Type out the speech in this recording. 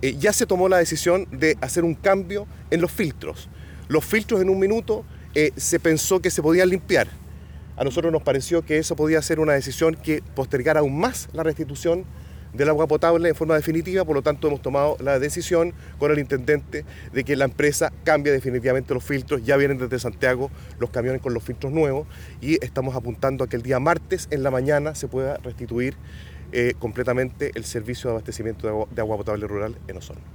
ya se tomó la decisión de hacer un cambio en los filtros. Los filtros en un minuto se pensó que se podían limpiar. A nosotros nos pareció que eso podía ser una decisión que postergara aún más la restitución del agua potable en forma definitiva, por lo tanto hemos tomado la decisión con el intendente de que la empresa cambie definitivamente los filtros. Ya vienen desde Santiago los camiones con los filtros nuevos y estamos apuntando a que el día martes en la mañana se pueda restituir completamente el servicio de abastecimiento de agua potable rural en Osorno.